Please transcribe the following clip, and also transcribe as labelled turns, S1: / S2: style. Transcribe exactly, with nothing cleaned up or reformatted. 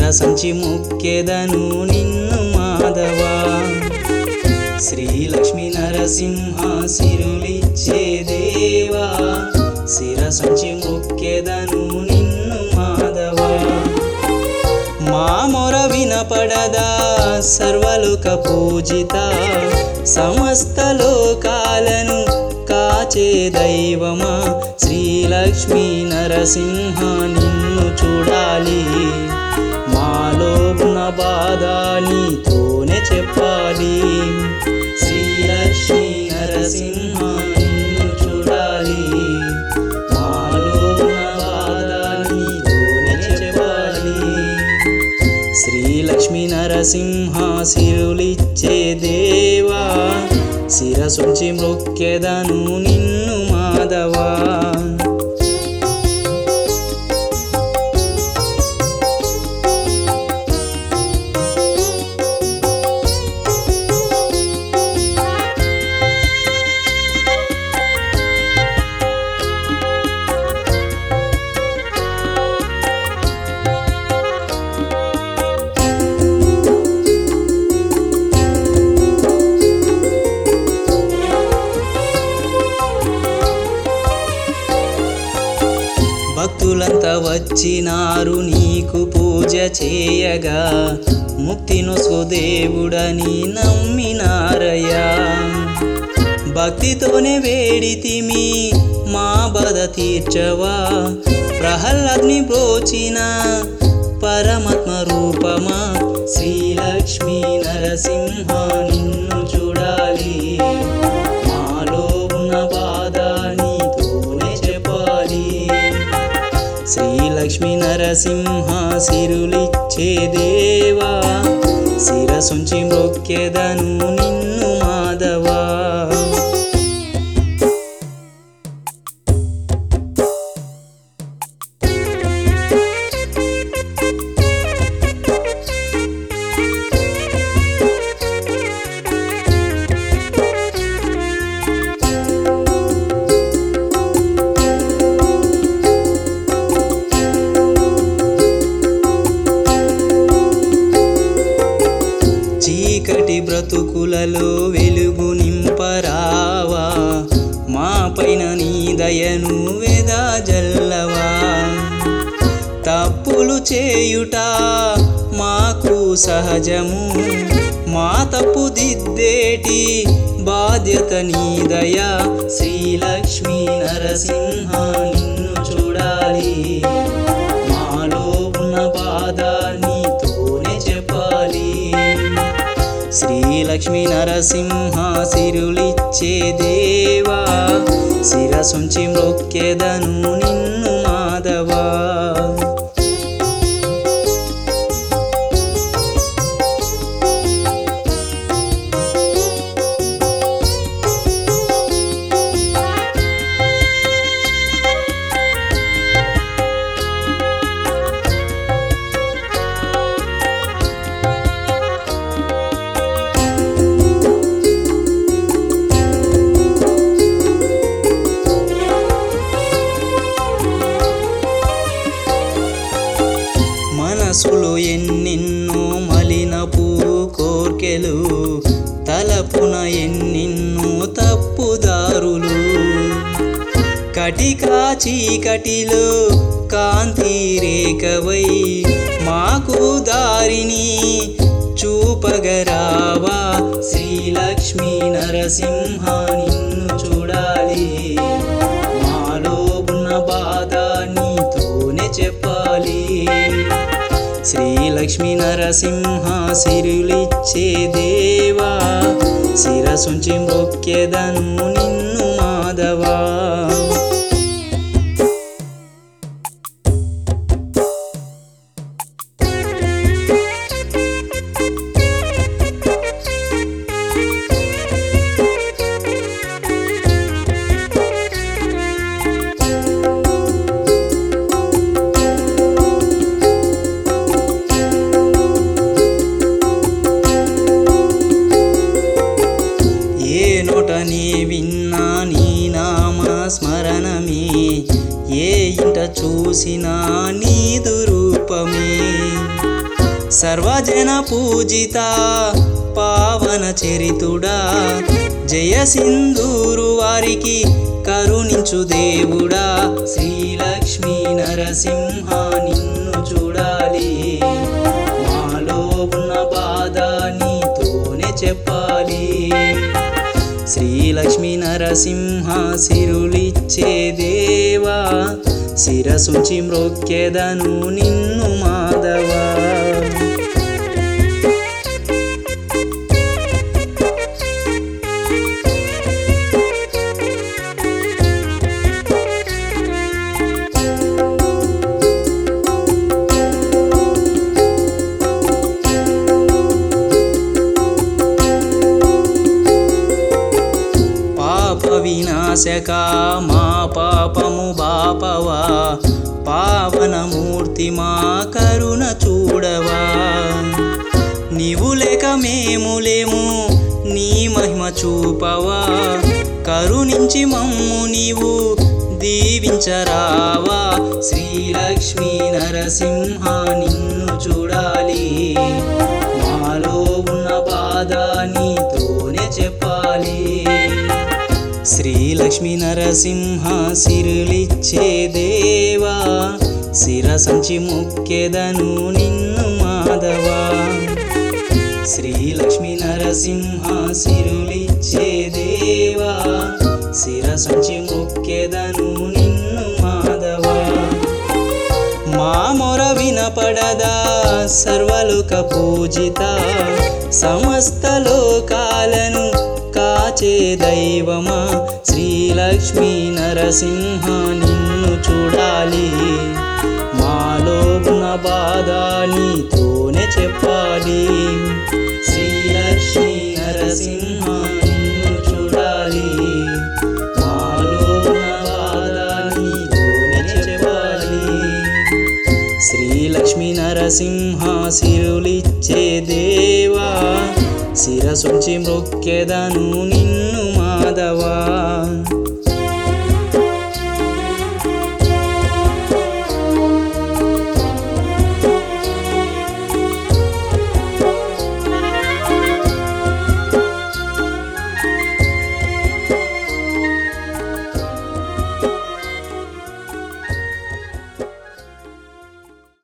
S1: శిరసంచి మొక్కెదను నిన్ను మాధవా శ్రీ లక్ష్మీ నరసింహ సిరులిచ్చే దేవా శిరసంచి మొక్కెదను నిన్ను మాధవా మా మొర వినపడదా సర్వలోక పూజిత సమస్త లోకాలను కాచే దైవమా శ్రీ లక్ష్మీ నరసింహ నిన్ను చూడాలి మాలో ఉన్న బాధ నీతోనే చెప్పాలి శ్రీ లక్ష్మీ నరసింహ నిన్ను చూడాలి మాలో ఉన్న బాధ నీతోనే చెప్పాలి శ్రీ లక్ష్మీ నరసింహ సిరులిచ్చే దేవా శిరసుంచి మొక్కెదను నిన్ను మాధవా భక్తులంతా వచ్చినారు నీకు పూజ చేయగా ముక్తినొసు దేవుడని నమ్మినారయ్యా భక్తితోనే వేడితిమి మా బాధ తీర్చవా ప్రహ్లాద్ని బ్రోచిన పరమాత్మ రూపమా శ్రీ లక్ష్మీ నరసింహ నిన్ను చూడాలి మాలో ఉన్న బాధ నీతోనే చెప్పాలి శ్రీ లక్ష్మీ నరసింహ సిరులిచ్చే దేవా శిరసుంచి మొక్కెదను నిన్ను మాధవా చీకటి బ్రతుకులలో వెలుగు నింపరావా మా పైన నీ దయను వెదజల్లవా తప్పులు చేయుట మాకు సహజము మా తప్పు దిద్దేటి బాధ్యత నీ దయా శ్రీ లక్ష్మీ నరసింహ నిన్ను చూడాలి మాలో ఉన్న బాధ నీతోనే చెప్పాలి శ్రీ లక్ష్మీ నరసింహ సిరులిచ్చే దేవా శిరసుంచి మొక్కెదను నిన్ను మాధవా మనసులో ఎన్నెన్నో మలినపు కోర్కెలు తలపున ఎన్నెన్నో తప్పుదారులు కటిక చీకటిలో కాంతి రేఖవై మాకు దారిని చూపగరావా శ్రీ లక్ష్మీ నరసింహ నిన్ను చూడాలి మాలో ఉన్న బాధ నీతోనే చెప్పాలి శ్రీ లక్ష్మీ నరసింహ సిరులిచ్చే దేవా శిరసుంచి మొక్కెదను నిన్ను మాధవా నీ విన్నా నీ నామ స్మరణమే ఏ ఇంట చూసినా నీదు రూపమే సర్వజన పూజిత పావన చరితుడా జయ సింధూరు వారికి కరుణించు దేవుడా శ్రీలక్ష్మీ నరసింహ నిన్ను చూడాలి మాలో ఉన్న బాధ నీతోనే చెప్పాలి శ్రీలక్ష్మీ నరసింహ సిరులిచ్చే దేవా శిరసుంచి మ్రొక్కెదను నిన్ను మాధవా వినాశక మా పాపము బాపవా పావనమూర్తి మా కరుణ చూడవా నీవు లేక మేము లేము నీ మహిమ చూపవా కరుణించి మమ్ము నీవు దీవించరావా శ్రీలక్ష్మీ నరసింహ నిన్ను చూడాలి మాలో ఉన్న బాధ నీతోనే చెప్పాలి శ్రీలక్ష్మీ నరసింహ సిరులిచ్చే దేవా శిరసంచి మొక్కెదను నిన్ను మాధవా శ్రీలక్ష్మీ నరసింహ సిరులిచ్చే దేవా శిరసంచి మొక్కెదను నిన్ను మాధవా మా మొర వినపడదా సర్వలోక పూజిత సమస్త లోకాలను కాచే దైవమా శ్రీలక్ష్మీ నరసింహ నిన్ను చూడాలి మాలో ఉన్న బాధ నీతోనే చెప్పాలి శ్రీలక్ష్మీ నరసింహ నిన్ను చూడాలి మాలో ఉన్న బాధ నీతోనే చెప్పాలి శ్రీలక్ష్మీ నరసింహ సిరులిచ్చే దేవా శిరసుంచి మ్రొక్కెదను నిన్ను మాధవా।